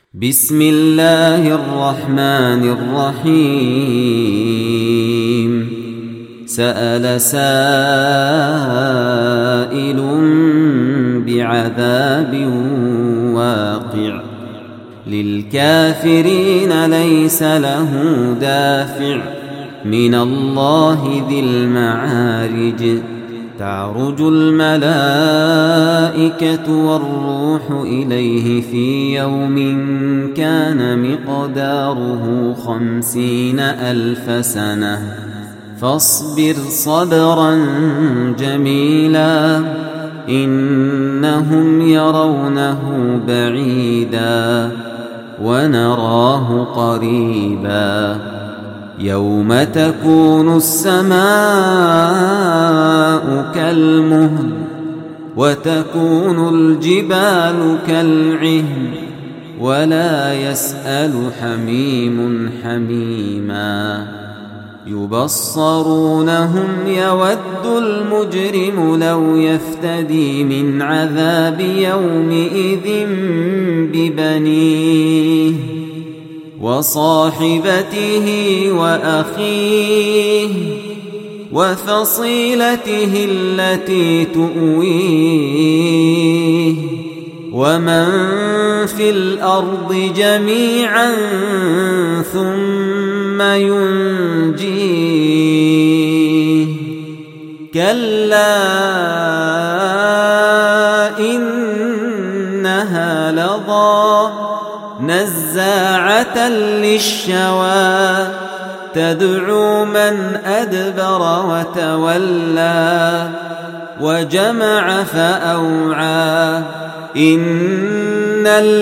بسم الله الرحمن الرحيم سأل سائل بعذاب واقع للكافرين ليس له دافع من الله ذي المعارج تعرج الملائكة والروح إليه في يوم كان مقداره 50,000 سنة فاصبر صبرا جميلا إنهم يرونه بعيدا ونراه قريبا يوم تكون السماء كالمهل وتكون الجبال كالعهن ولا يسأل حميم حميما يبصرونهم يود المجرم لو يفتدي من عذاب يومئذ ببنيه وصاحبته وأخيه وفصيلته التي تؤويه ومن في الأرض جميعا ثم ينجيه كلا إنها لظى نزاعة للشوى تدعو من أدبر وتولى وجمع فأوعى إن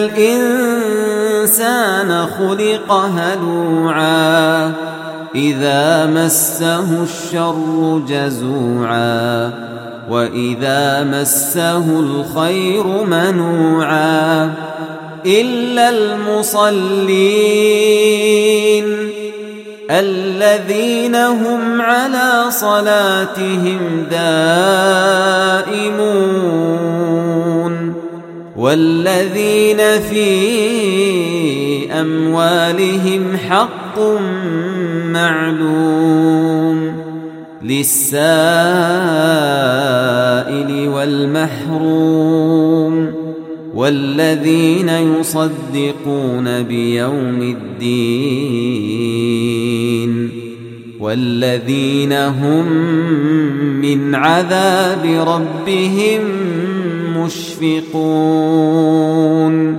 الإنسان خلق هلوعا إذا مسه الشر جزوعا وإذا مسه الخير منوعا إلا المصلين الذين هم على صلاتهم دائمون والذين في أموالهم حق معلوم للسائل والمحروم والذين يصدقون بيوم الدين والذين هم من عذاب ربهم مشفقون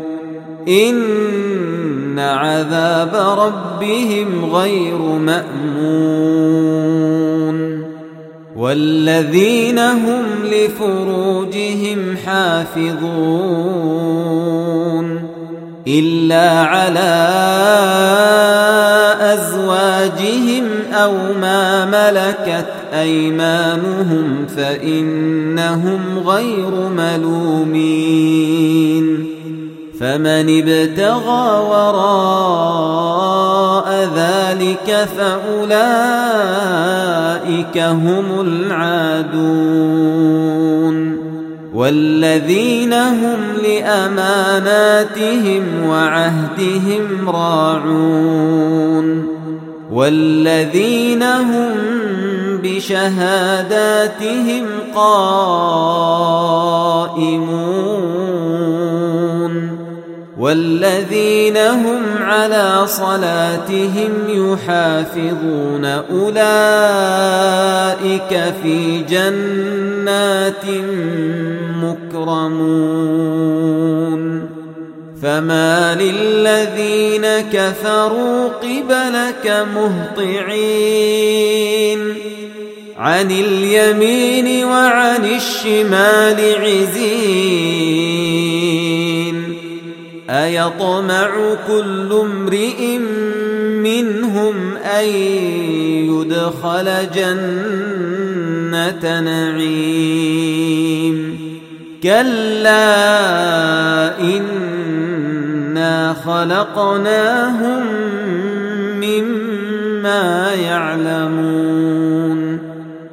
إن عذاب ربهم غير مأمون والذين هم لفروجهم حافظون إلا على أزواجهم أو ما ملكت أيمانهم فإنهم غير ملومين فمن ابتغى وراء ذلك فأولئك هم العادون والذين هم لأماناتهم وعهدهم راعون والذين هم بشهاداتهم قائمون والذين هم على صلاتهم يحافظون أولئك في جنات مكرمون فما للذين كفروا قبلك مهطعين عن اليمين وعن الشمال عزين أيطمع كل امرئ منهم أن يدخل جنة نعيم كلا إنا خلقناهم مما يعلمون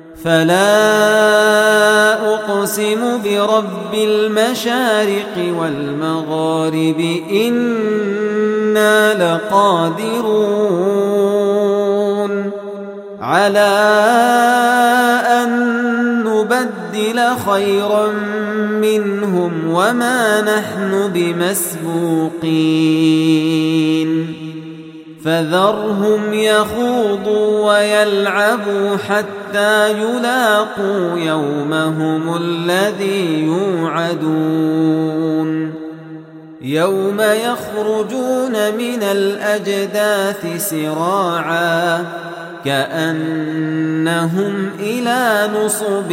فلا أقسم برب المشارق والمغارب إن إنا لقادرون على أن نبدل خيرا منهم وما نحن بمسبوقين فذرهم يخوضوا ويلعبوا حتى يلاقوا يومهم الذي يوعدون يوم يخرجون من الأجداث سراعا كأنهم إلى نصب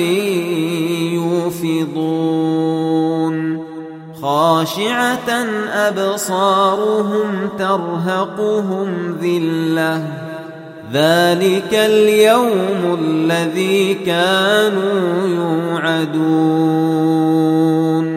يوفضون خاشعة أبصارهم ترهقهم ذلة ذلك اليوم الذي كانوا يوعدون